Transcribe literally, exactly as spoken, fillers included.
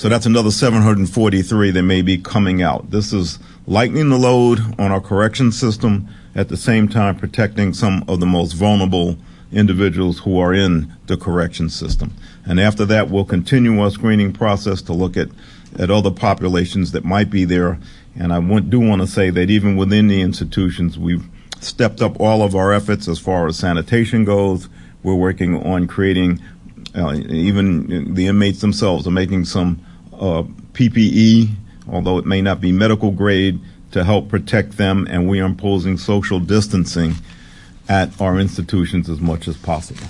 So that's another seven hundred forty-three that may be coming out. This is lightening the load on our correction system, at the same time protecting some of the most vulnerable individuals who are in the correction system. And after that, we'll continue our screening process to look at, at other populations that might be there. And I want, do want to say that even within the institutions, we've stepped up all of our efforts as far as sanitation goes. We're working on creating, uh, even the inmates themselves are making some uh, P P E, although it may not be medical grade, to help protect them, and we are imposing social distancing at our institutions as much as possible.